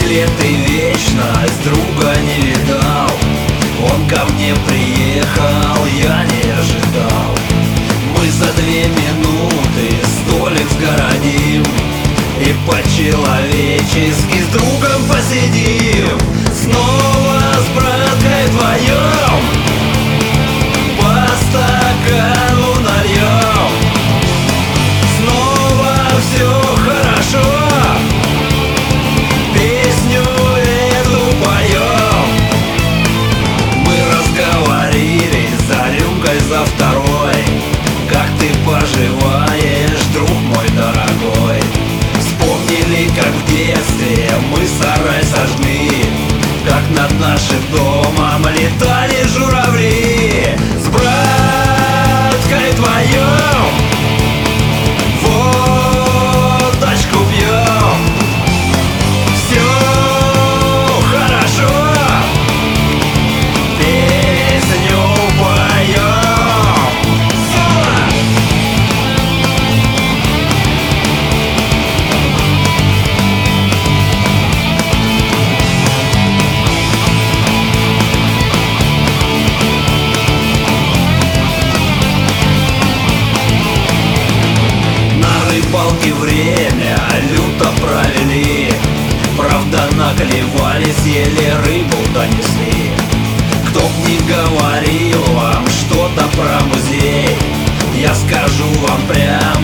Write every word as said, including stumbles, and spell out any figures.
лет и вечность друга не видал. Он ко мне приехал, я не ожидал. Мы за две минуты столик сгородим и по-человечески с другом посидим. Снова с браткой вдвоем по стакану нальем. Снова все хорошо, песню эту поем. Мы разговорились за рюмкой, за второй. Как ты поживаешь, друг мой дорогой? Вспомнили, как в детстве мы сарай сожгли, как над нашим домом летали журавли. С браткой твоем водочку пьем. Все хорошо, песню поем. Рыбалки время люто провели, правда наклевались, еле рыбу донесли. Кто б ни говорил вам что-то про музей, я скажу вам прямо: